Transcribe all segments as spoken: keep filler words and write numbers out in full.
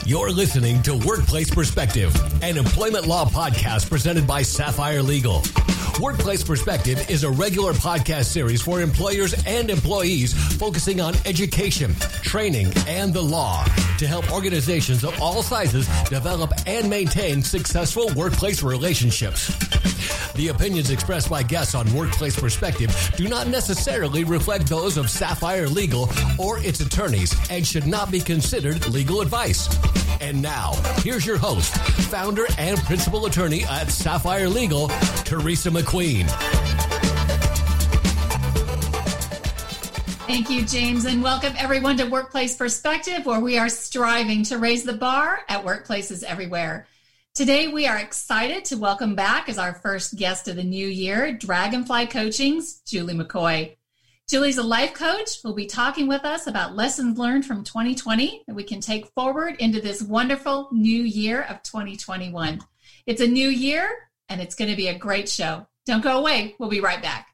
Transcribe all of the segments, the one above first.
You're listening to Workplace Perspective, an employment law podcast presented by Sapphire Legal. Workplace Perspective is a regular podcast series for employers and employees focusing on education, training, and the law to help organizations of all sizes develop and maintain successful workplace relationships. The opinions expressed by guests on Workplace Perspective do not necessarily reflect those of Sapphire Legal or its attorneys and should not be considered legal advice. And now, here's your host, founder and principal attorney at Sapphire Legal, Teresa McQueen. Thank you, James, and welcome everyone to Workplace Perspective, where we are striving to raise the bar at workplaces everywhere. Today, we are excited to welcome back as our first guest of the new year, Dragonfly Coaching's Julie McCoy. Julie's a life coach who will be talking with us about lessons learned from twenty twenty that we can take forward into this wonderful new year of twenty twenty-one. It's a new year, and it's going to be a great show. Don't go away. We'll be right back.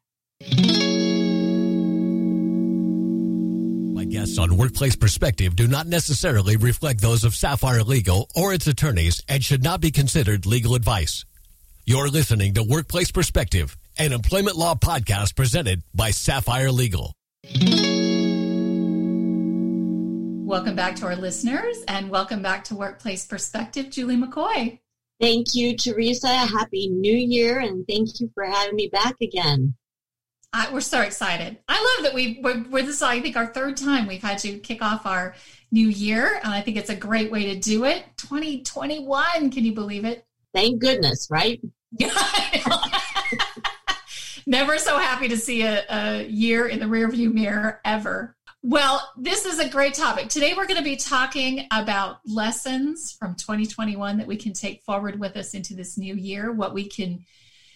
My guests on Workplace Perspective do not necessarily reflect those of Sapphire Legal or its attorneys and should not be considered legal advice. You're listening to Workplace Perspective, an employment law podcast presented by Sapphire Legal. Welcome back to our listeners, and welcome back to Workplace Perspective, Julie McCoy. Thank you, Teresa. Happy New Year, and thank you for having me back again. I, we're so excited. I love that we, we're, we're this is, I think, our third time we've had you kick off our new year, and I think it's a great way to do it. twenty twenty-one, can you believe it? Thank goodness, right? Never so happy to see a, a year in the rearview mirror ever. Well, this is a great topic. Today, we're going to be talking about lessons from twenty twenty-one that we can take forward with us into this new year, what we can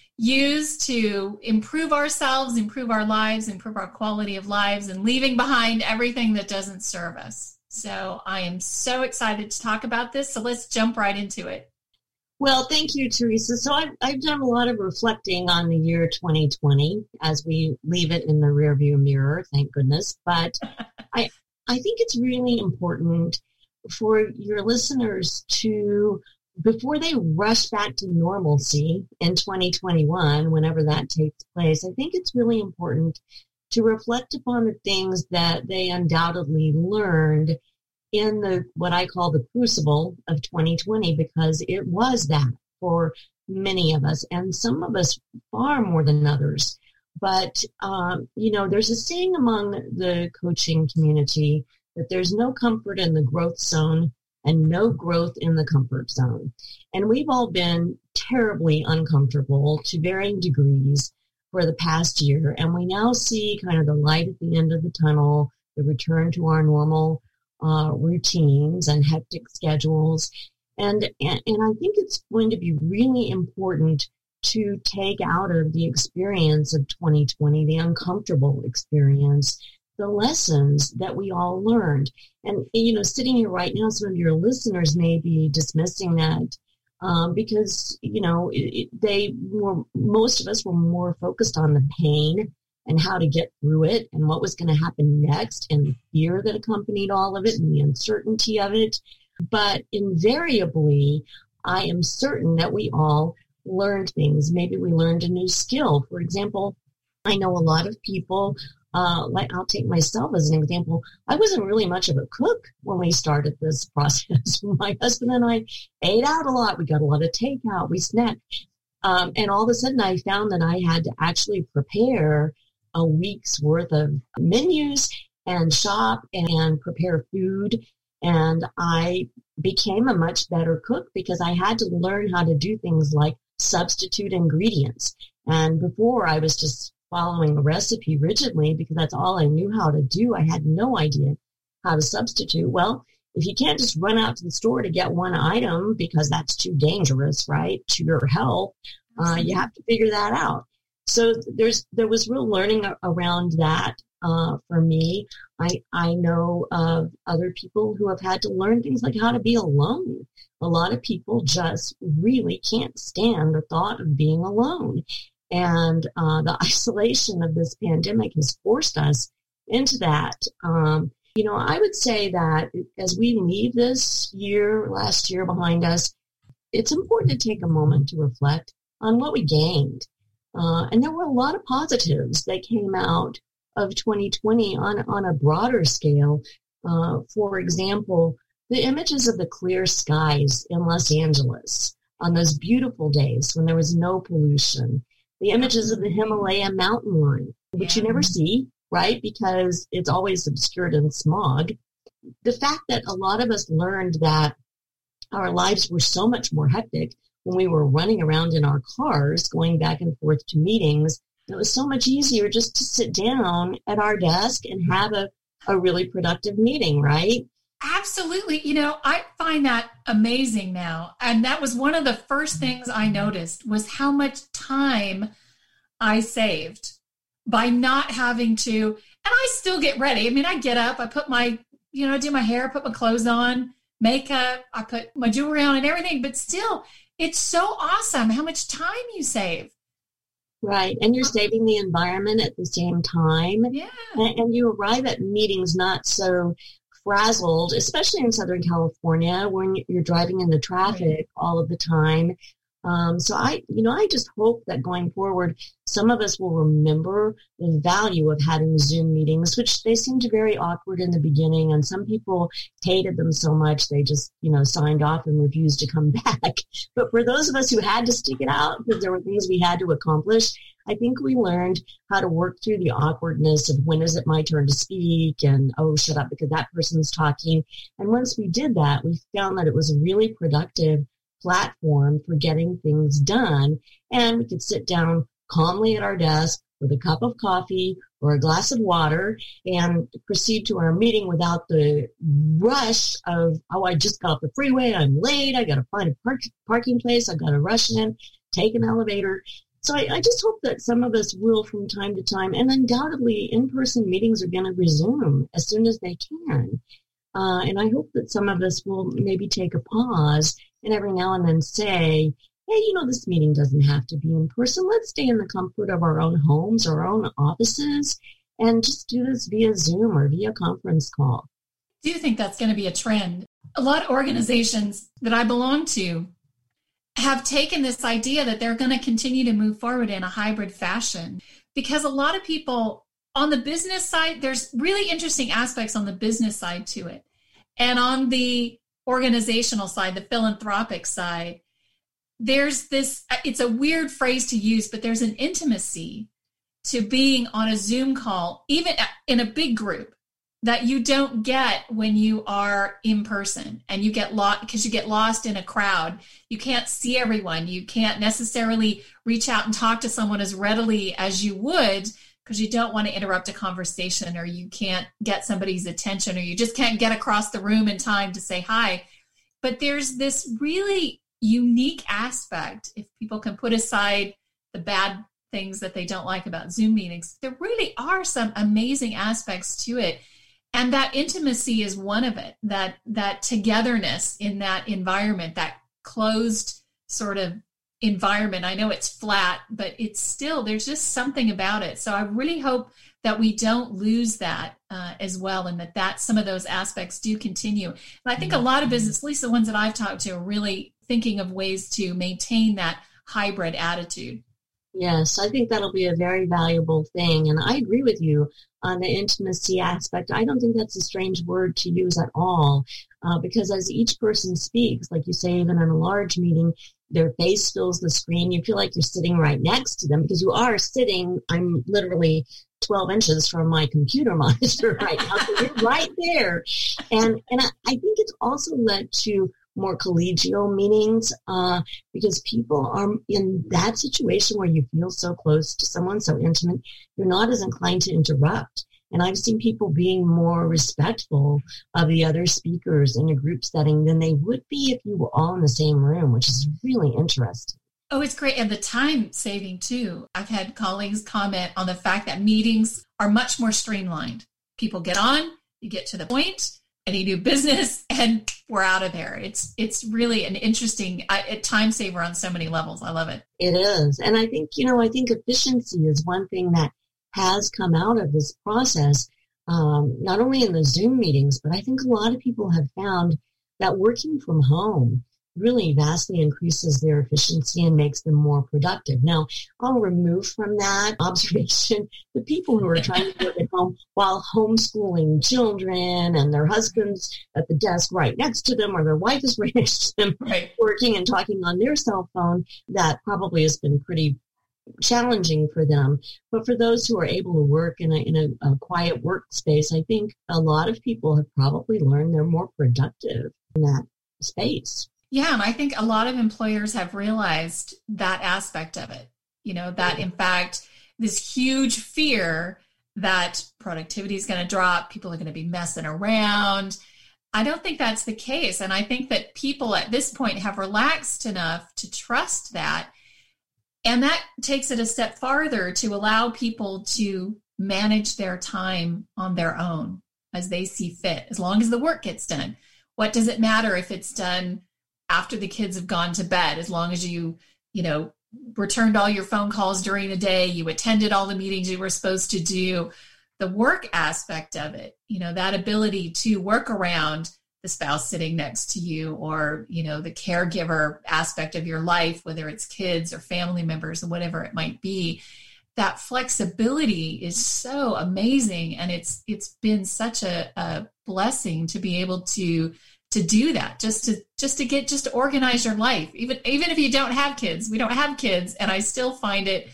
use to improve ourselves, improve our lives, improve our quality of lives, and leaving behind everything that doesn't serve us. So I am so excited to talk about this. So let's jump right into it. Well, thank you, Teresa. So I've, I've done a lot of reflecting on the year twenty twenty as we leave it in the rearview mirror, thank goodness. But I, I think it's really important for your listeners to, before they rush back to normalcy in twenty twenty-one, whenever that takes place, I think it's really important to reflect upon the things that they undoubtedly learned in the what I call the crucible of twenty twenty, because it was that for many of us, and some of us far more than others. But, um, you know, there's a saying among the coaching community that there's no comfort in the growth zone and no growth in the comfort zone. And we've all been terribly uncomfortable to varying degrees for the past year. And we now see kind of the light at the end of the tunnel, the return to our normal uh, routines and hectic schedules. And, and, and I think it's going to be really important to take out of the experience of twenty twenty, the uncomfortable experience, the lessons that we all learned. And, you know, sitting here right now, some of your listeners may be dismissing that um, because, you know, it, it, they were, most of us were more focused on the pain and how to get through it and what was going to happen next and the fear that accompanied all of it and the uncertainty of it. But invariably, I am certain that we all learned things. Maybe we learned a new skill. For example, I know a lot of people, uh, like I'll take myself as an example. I wasn't really much of a cook when we started this process. My husband and I ate out a lot. We got a lot of takeout. We snacked. Um, and all of a sudden I found that I had to actually prepare a week's worth of menus and shop and prepare food. And I became a much better cook because I had to learn how to do things like substitute ingredients. And before I was just following a recipe rigidly because that's all I knew how to do. I had no idea how to substitute. Well, if you can't just run out to the store to get one item because that's too dangerous, right, to your health, uh, you have to figure that out. So there's there was real learning around that uh, for me. I I know of other people who have had to learn things like how to be alone. A lot of people just really can't stand the thought of being alone. And uh, the isolation of this pandemic has forced us into that. Um, You know, I would say that as we leave this year, last year behind us, it's important to take a moment to reflect on what we gained. Uh, and there were a lot of positives that came out of twenty twenty on, on a broader scale. Uh, for example, the images of the clear skies in Los Angeles on those beautiful days when there was no pollution, the images of the Himalaya mountain line, which yeah. you never see, right? Because it's always obscured in smog. The fact that a lot of us learned that our lives were so much more hectic when we were running around in our cars, going back and forth to meetings. It was so much easier just to sit down at our desk and have a, a really productive meeting, right? Absolutely. You know, I find that amazing now. And that was one of the first things I noticed was how much time I saved by not having to, and I still get ready. I mean, I get up, I put my, you know, I do my hair, put my clothes on, makeup, I put my jewelry on and everything, but still, it's so awesome how much time you save. Right. And you're saving the environment at the same time. Yeah. And, and you arrive at meetings not so frazzled, especially in Southern California when you're driving in the traffic right. all of the time. Um, so I, you know, I just hope that going forward, some of us will remember the value of having Zoom meetings, which they seemed very awkward in the beginning. And some people hated them so much, they just, you know, signed off and refused to come back. But for those of us who had to stick it out because there were things we had to accomplish, I think we learned how to work through the awkwardness of when is it my turn to speak and, oh, shut up because that person's talking. And once we did that, we found that it was really productive platform for getting things done, and we could sit down calmly at our desk with a cup of coffee or a glass of water and proceed to our meeting without the rush of, oh, I just got off the freeway, I'm late, I got to find a park, parking place, I got to rush in, take an elevator. So I, I just hope that some of us will from time to time, and undoubtedly in-person meetings are going to resume as soon as they can. Uh, and I hope that some of us will maybe take a pause and every now and then say, hey, you know, this meeting doesn't have to be in person. Let's stay in the comfort of our own homes, our own offices, and just do this via Zoom or via conference call. I do think that's going to be a trend. A lot of organizations that I belong to have taken this idea that they're going to continue to move forward in a hybrid fashion because a lot of people on the business side, there's really interesting aspects on the business side to it. And on the organizational side, the philanthropic side, there's this, it's a weird phrase to use, but there's an intimacy to being on a Zoom call, even in a big group, that you don't get when you are in person and you get lost because you get lost in a crowd. You can't see everyone. You can't necessarily reach out and talk to someone as readily as you would because you don't want to interrupt a conversation, or you can't get somebody's attention, or you just can't get across the room in time to say hi. But there's this really unique aspect, if people can put aside the bad things that they don't like about Zoom meetings, there really are some amazing aspects to it. And that intimacy is one of it, that that togetherness in that environment, that closed sort of environment. I know it's flat, but it's still, there's just something about it. So I really hope that we don't lose that uh, as well, and that, that some of those aspects do continue. And I think a lot of business, at least the ones that I've talked to, are really thinking of ways to maintain that hybrid attitude. Yes, I think that'll be a very valuable thing. And I agree with you on the intimacy aspect. I don't think that's a strange word to use at all, uh, because as each person speaks, like you say, even in a large meeting, their face fills the screen. You feel like you're sitting right next to them because you are sitting, I'm literally twelve inches from my computer monitor right now. So you're right there. And, and I, I think it's also led to more collegial meetings uh, because people are in that situation where you feel so close to someone, so intimate, you're not as inclined to interrupt. And I've seen people being more respectful of the other speakers in a group setting than they would be if you were all in the same room, which is really interesting. Oh, it's great. And the time saving too. I've had colleagues comment on the fact that meetings are much more streamlined. People get on, you get to the point, and you do business, and we're out of there. It's it's really an interesting uh, time saver on so many levels. I love it. It is. And I think, you know, I think efficiency is one thing that has come out of this process. um, not only in the Zoom meetings, but I think a lot of people have found that working from home really vastly increases their efficiency and makes them more productive. Now, I'll remove from that observation the people who are trying to work at home while homeschooling children and their husbands at the desk right next to them, or their wife is right next to them, right, working and talking on their cell phone. That probably has been pretty challenging for them. But for those who are able to work in a, in a, a quiet workspace, I think a lot of people have probably learned they're more productive in that space. Yeah, and I think a lot of employers have realized that aspect of it. You know, that in fact, this huge fear that productivity is going to drop, people are going to be messing around. I don't think that's the case. And I think that people at this point have relaxed enough to trust that. And that takes it a step farther to allow people to manage their time on their own as they see fit, as long as the work gets done. What does it matter if it's done after the kids have gone to bed, as long as you, you know, returned all your phone calls during the day, you attended all the meetings you were supposed to do. The work aspect of it, you know, that ability to work around the spouse sitting next to you, or, you know, the caregiver aspect of your life, whether it's kids or family members or whatever it might be, that flexibility is so amazing. And it's, it's been such a, a blessing to be able to to do that, just to just to get just to organize your life, even even if you don't have kids. We don't have kids, and I still find it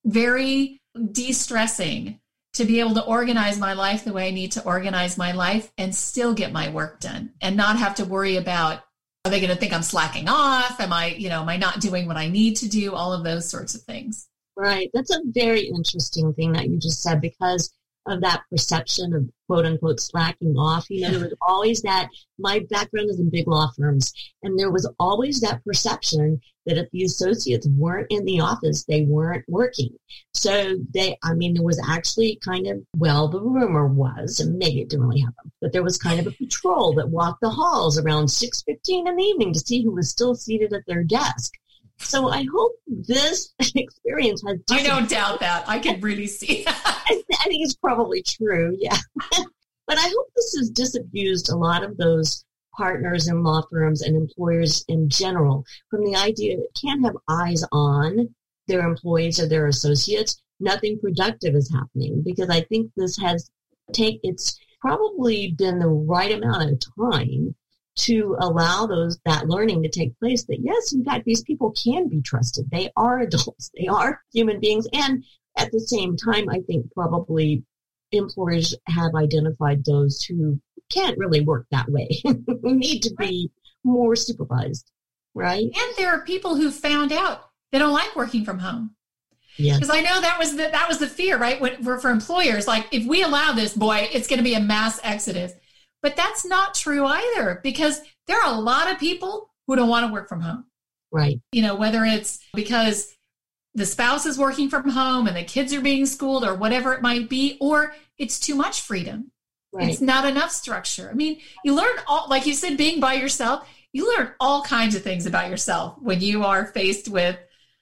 very de-stressing to be able to organize my life the way I need to organize my life and still get my work done and not have to worry about, are they going to think I'm slacking off? Am I, you know, am I not doing what I need to do? All of those sorts of things. Right. That's a very interesting thing that you just said, because of that perception of quote unquote slacking off. You know, there was always that, my background is in big law firms, and there was always that perception that if the associates weren't in the office, they weren't working. So they, I mean, there was actually kind of, well, the rumor was, and maybe it didn't really happen, but there was kind of a patrol that walked the halls around six fifteen in the evening to see who was still seated at their desk. So I hope this experience has... I don't doubt that. I can really see that. I, I think it's probably true, yeah. But I hope this has disabused a lot of those partners in law firms and employers in general from the idea that can't have eyes on their employees or their associates. Nothing productive is happening, because I think this has take it's probably been the right amount of time to allow those that learning to take place, that yes, in fact, these people can be trusted. They are adults. They are human beings. And at the same time, I think probably employers have identified those who can't really work that way, who need to be more supervised, right? And there are people who found out they don't like working from home. Yes. Because I know that was the, that was the fear, right? When, for, for employers, like, if we allow this, boy, it's going to be a mass exodus. But that's not true either, because there are a lot of people who don't want to work from home. Right. You know, whether it's because the spouse is working from home and the kids are being schooled or whatever it might be, or it's too much freedom. Right. It's not enough structure. I mean, you learn all, like you said, being by yourself, you learn all kinds of things about yourself when you are faced with,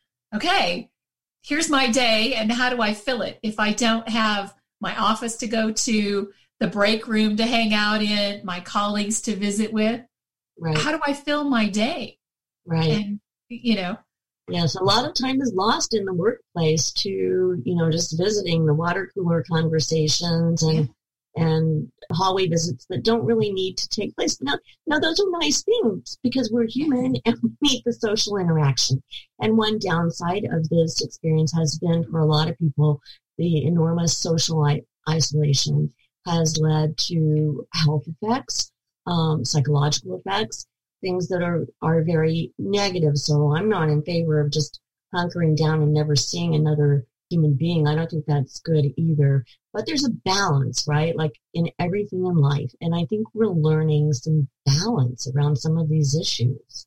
okay, here's my day and how do I fill it? If I don't have my office to go to, the break room to hang out in, my colleagues to visit with, right, how do I fill my day? Right. And, you know. Yes, a lot of time is lost in the workplace to, you know, just visiting the water cooler conversations and yeah. and hallway visits that don't really need to take place. Now, now, those are nice things because we're human and we need the social interaction. And one downside of this experience has been, for a lot of people, the enormous social I- isolation has led to health effects, um, psychological effects, things that are, are very negative. So I'm not in favor of just hunkering down and never seeing another human being. I don't think that's good either. But there's a balance, right? Like in everything in life. And I think we're learning some balance around some of these issues.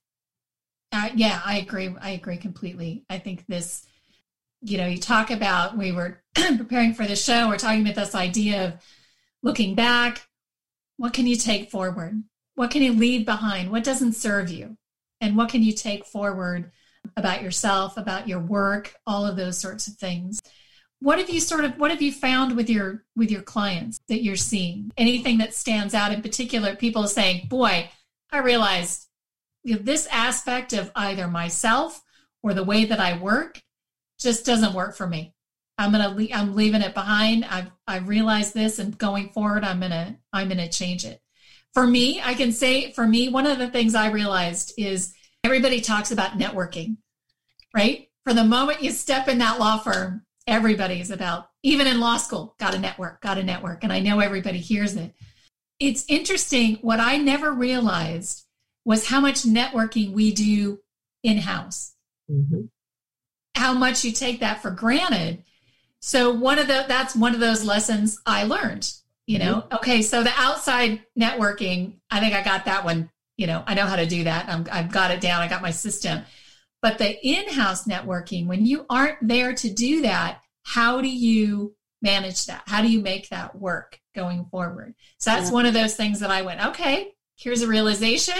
Uh, yeah, I agree. I agree completely. I think this, you know, you talk about, we were preparing for the show, we're talking about this idea of looking back. What can you take forward? What can you leave behind? What doesn't serve you? And what can you take forward about yourself, about your work, all of those sorts of things? what have you sort of, what have you found with your, with your clients that you're seeing? Anything that stands out in particular? People are saying, boy, I realized, you know, this aspect of either myself or the way that I work just doesn't work for me. I'm going to, le- I'm leaving it behind. I've, I've realized this, and going forward, I'm going to, I'm going to change it. For me, I can say for me, one of the things I realized is everybody talks about networking, right? For the moment you step in that law firm, everybody's about, even in law school, got to network, got to network. And I know everybody hears it. It's interesting. What I never realized was how much networking we do in-house, mm-hmm. how much you take that for granted. So one of the, that's one of those lessons I learned, you know, mm-hmm. okay. So the outside networking, I think I got that one, you know, I know how to do that. I'm, I've got it down. I got my system, but the in-house networking, when you aren't there to do that, how do you manage that? How do you make that work going forward? So that's yeah. one of those things that I went, okay, here's a realization.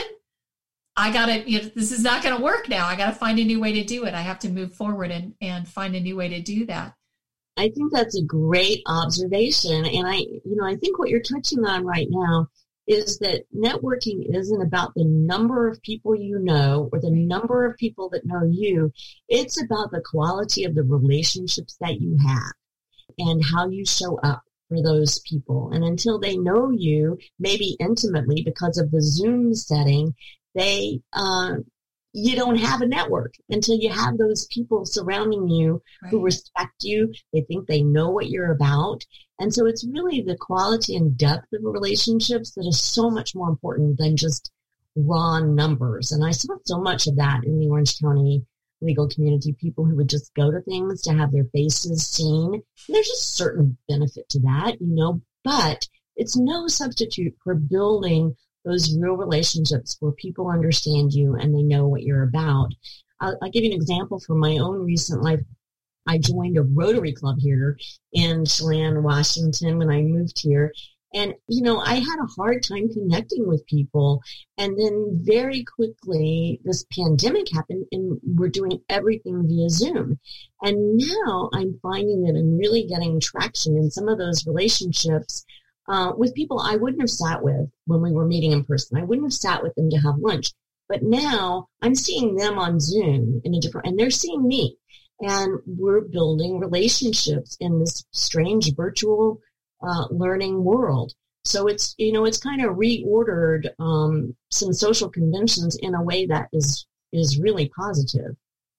I got to, you know, this is not going to work now. I got to find a new way to do it. I have to move forward and, and find a new way to do that. I think that's a great observation. And I, you know, I think what you're touching on right now is that networking isn't about the number of people you know or the number of people that know you. It's about the quality of the relationships that you have and how you show up for those people. And until they know you, maybe intimately because of the Zoom setting, they, uh, you don't have a network until you have those people surrounding you right. who respect you. They think they know what you're about. And so it's really the quality and depth of relationships that is so much more important than just raw numbers. And I saw so much of that in the Orange County legal community, people who would just go to things to have their faces seen. And there's a certain benefit to that, you know, but it's no substitute for building those real relationships where people understand you and they know what you're about. I'll, I'll give you an example from my own recent life. I joined a Rotary Club here in Chelan, Washington when I moved here. And, you know, I had a hard time connecting with people. And then very quickly, this pandemic happened and we're doing everything via Zoom. And now I'm finding that I'm really getting traction in some of those relationships Uh, with people I wouldn't have sat with when we were meeting in person. I wouldn't have sat with them to have lunch. But now I'm seeing them on Zoom in a different, and they're seeing me. And we're building relationships in this strange virtual uh, learning world. So it's, you know, it's kind of reordered um, some social conventions in a way that is is really positive.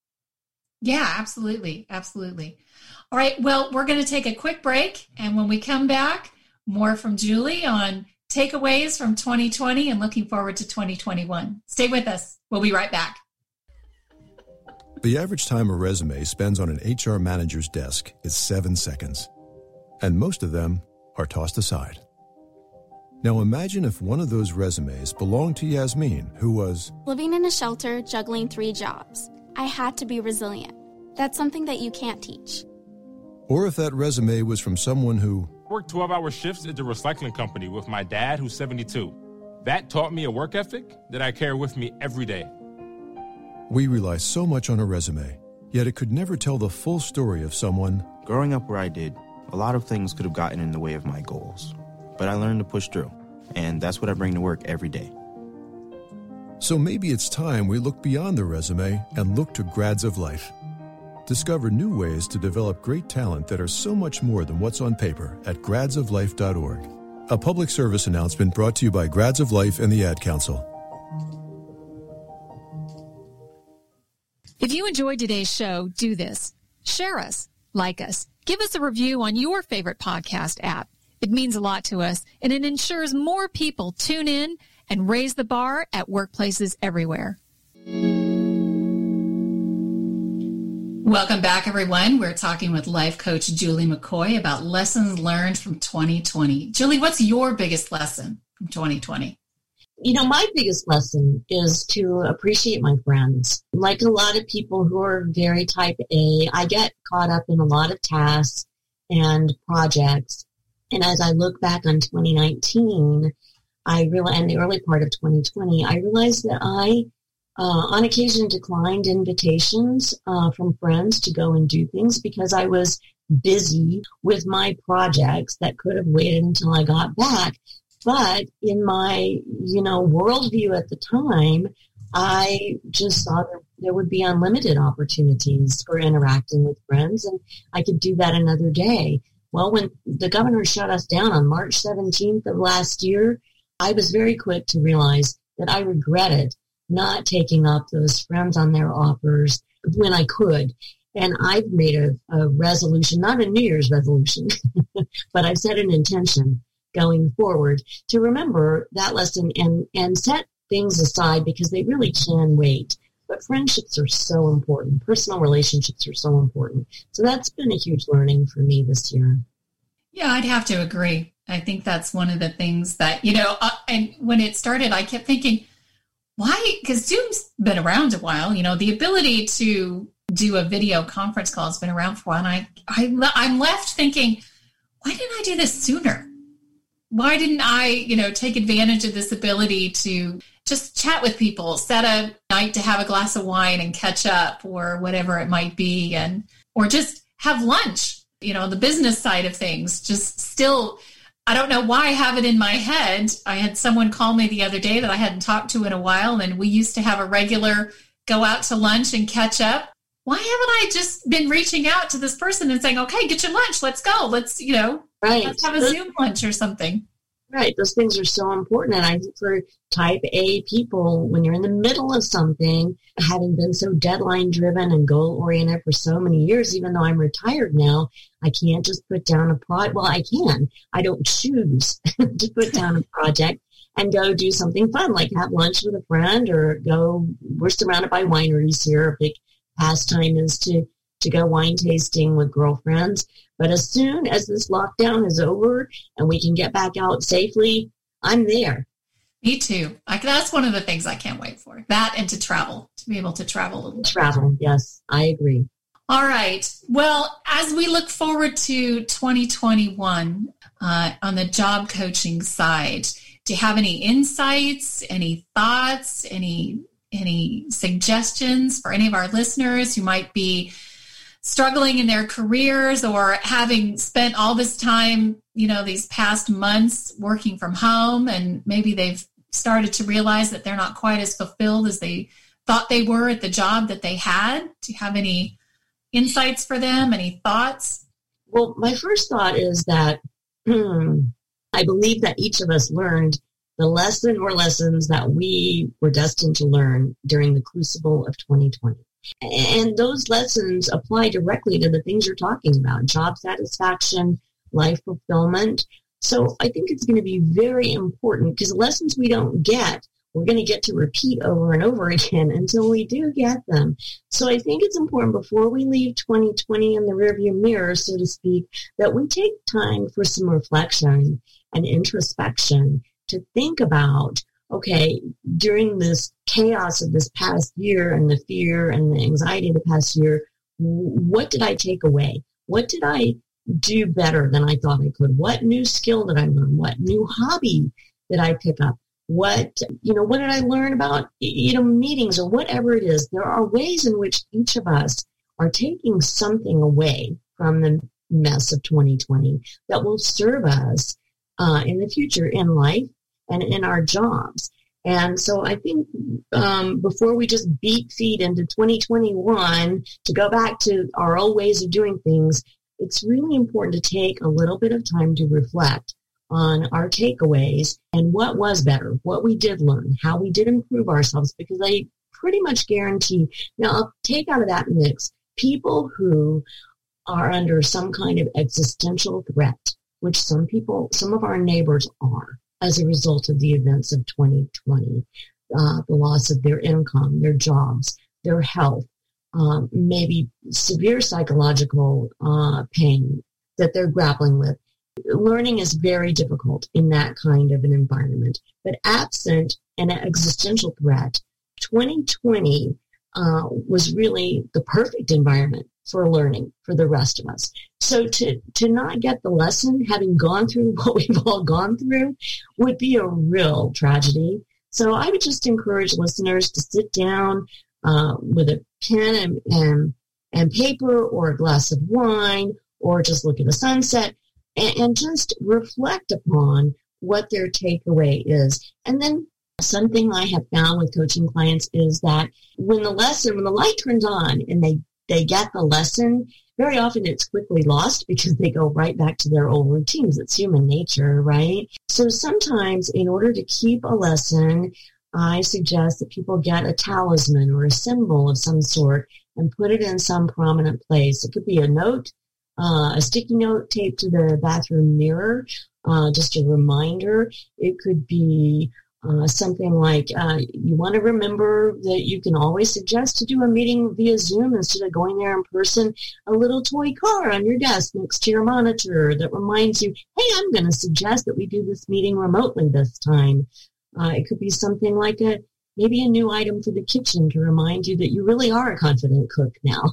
Yeah, absolutely. Absolutely. All right. Well, we're going to take a quick break. And when we come back, more from Julie on takeaways from twenty twenty and looking forward to twenty twenty-one. Stay with us. We'll be right back. The average time a resume spends on an H R manager's desk is seven seconds. And most of them are tossed aside. Now imagine if one of those resumes belonged to Yasmin, who was living in a shelter, juggling three jobs. I had to be resilient. That's something that you can't teach. Or if that resume was from someone who worked twelve-hour shifts at the recycling company with my dad, who's seventy-two. That taught me a work ethic that I carry with me every day. We rely so much on a resume, yet it could never tell the full story of someone. Growing up where I did, a lot of things could have gotten in the way of my goals. But I learned to push through, and that's what I bring to work every day. So maybe it's time we look beyond the resume and look to Grads of Life. Discover new ways to develop great talent that are so much more than what's on paper at grads of life dot org. A public service announcement brought to you by Grads of Life and the Ad Council. If you enjoyed today's show, do this. Share us, like us, give us a review on your favorite podcast app. It means a lot to us, and it ensures more people tune in and raise the bar at workplaces everywhere. Welcome back, everyone. We're talking with life coach Julie McCoy about lessons learned from twenty twenty. Julie, what's your biggest lesson from twenty twenty? You know, my biggest lesson is to appreciate my friends. Like a lot of people who are very type A, I get caught up in a lot of tasks and projects. And as I look back on twenty nineteen, I realized, and the early part of twenty twenty, I realized that I uh, on occasion declined invitations uh, from friends to go and do things because I was busy with my projects that could have waited until I got back. But in my, you know, worldview at the time, I just thought there, there would be unlimited opportunities for interacting with friends, and I could do that another day. Well, when the governor shut us down on March seventeenth of last year, I was very quick to realize that I regretted not taking up those friends on their offers when I could. And I've made a, a resolution, not a New Year's resolution, but I've set an intention going forward to remember that lesson and, and set things aside because they really can wait. But friendships are so important. Personal relationships are so important. So that's been a huge learning for me this year. Yeah, I'd have to agree. I think that's one of the things that, you know, uh, and when it started, I kept thinking, why? Because Zoom's been around a while. You know, the ability to do a video conference call has been around for a while. And I, I, I'm left thinking, why didn't I do this sooner? Why didn't I, you know, take advantage of this ability to just chat with people, set a night to have a glass of wine and catch up or whatever it might be, and or just have lunch, you know, the business side of things. Just still, I don't know why I have it in my head. I had someone call me the other day that I hadn't talked to in a while, and we used to have a regular go out to lunch and catch up. Why haven't I just been reaching out to this person and saying, okay, get your lunch, let's go. Let's, you know, right. let's have a those, Zoom lunch or something. Right. Those things are so important. And I think for type A people, when you're in the middle of something, having been so deadline driven and goal oriented for so many years, even though I'm retired now, I can't just put down a project. Well, I can. I don't choose to put down a project and go do something fun, like have lunch with a friend or go, we're surrounded by wineries here. A big pastime is to, to go wine tasting with girlfriends. But as soon as this lockdown is over and we can get back out safely, I'm there. Me too. I, that's one of the things I can't wait for. That and to travel, to be able to travel a little bit. Travel, yes, I agree. All right. Well, as we look forward to twenty twenty-one uh, on the job coaching side, do you have any insights, any thoughts, any any suggestions for any of our listeners who might be struggling in their careers or having spent all this time, you know, these past months working from home, and maybe they've started to realize that they're not quite as fulfilled as they thought they were at the job that they had? Do you have any insights for them? Any thoughts? Well, my first thought is that hmm, I believe that each of us learned the lesson or lessons that we were destined to learn during the crucible of twenty twenty. And those lessons apply directly to the things you're talking about, job satisfaction, life fulfillment. So I think it's going to be very important because lessons we don't get, we're going to get to repeat over and over again until we do get them. So I think it's important before we leave twenty twenty in the rearview mirror, so to speak, that we take time for some reflection and introspection to think about, okay, during this chaos of this past year and the fear and the anxiety of the past year, what did I take away? What did I do better than I thought I could? What new skill did I learn? What new hobby did I pick up? What, you know, what did I learn about, you know, meetings or whatever it is? There are ways in which each of us are taking something away from the mess of twenty twenty that will serve us uh, in the future in life and in our jobs. And so I think um, before we just beat feet into twenty twenty-one to go back to our old ways of doing things, it's really important to take a little bit of time to reflect on our takeaways and what was better, what we did learn, how we did improve ourselves, because I pretty much guarantee, now I'll take out of that mix people who are under some kind of existential threat, which some people, some of our neighbors are, as a result of the events of twenty twenty, uh, the loss of their income, their jobs, their health, um, maybe severe psychological uh, pain that they're grappling with. Learning is very difficult in that kind of an environment. But absent an existential threat, twenty twenty uh, was really the perfect environment for learning for the rest of us. So to, to not get the lesson, having gone through what we've all gone through, would be a real tragedy. So I would just encourage listeners to sit down uh, with a pen and, and, and paper or a glass of wine, or just look at the sunset and, and just reflect upon what their takeaway is. And then something I have found with coaching clients is that when the lesson, when the light turns on and they, they get the lesson, very often it's quickly lost because they go right back to their old routines. It's human nature, right? So sometimes in order to keep a lesson, I suggest that people get a talisman or a symbol of some sort and put it in some prominent place. It could be a note, uh, a sticky note taped to the bathroom mirror, uh, just a reminder. It could be Uh, something like uh, you want to remember that you can always suggest to do a meeting via Zoom instead of going there in person, a little toy car on your desk next to your monitor that reminds you, hey, I'm going to suggest that we do this meeting remotely this time. Uh, it could be something like a maybe a new item for the kitchen to remind you that you really are a confident cook now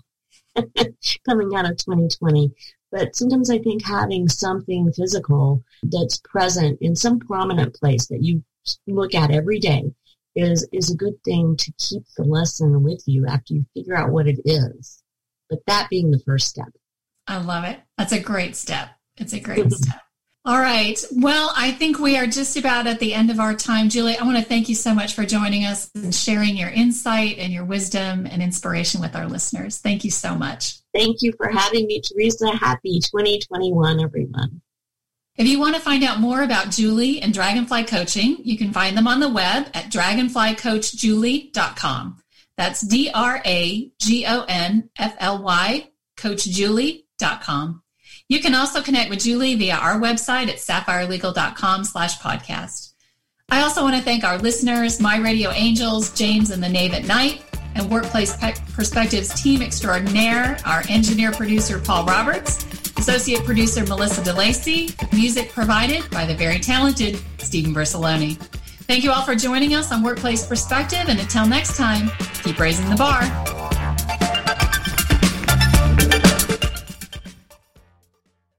coming out of twenty twenty. But sometimes I think having something physical that's present in some prominent place that you look at every day is is a good thing to keep the lesson with you after you figure out what it is. But that being the first step. I love it. That's a great step. It's a great step. All right. Well, I think we are just about at the end of our time. Julie, I want to thank you so much for joining us and sharing your insight and your wisdom and inspiration with our listeners. Thank you so much. Thank you for having me, Teresa. Happy twenty twenty-one, everyone. If you want to find out more about Julie and Dragonfly Coaching, you can find them on the web at dragonfly coach julie dot com. That's D R A G O N F L Y, coach julie dot com. You can also connect with Julie via our website at sapphire legal dot com slash podcast. I also want to thank our listeners, My Radio Angels, James and the Knave at Night, and Workplace Perspectives team extraordinaire, our engineer producer, Paul Roberts, associate producer, Melissa DeLacy, music provided by the very talented Stephen Bersaloni. Thank you all for joining us on Workplace Perspective, and until next time, keep raising the bar.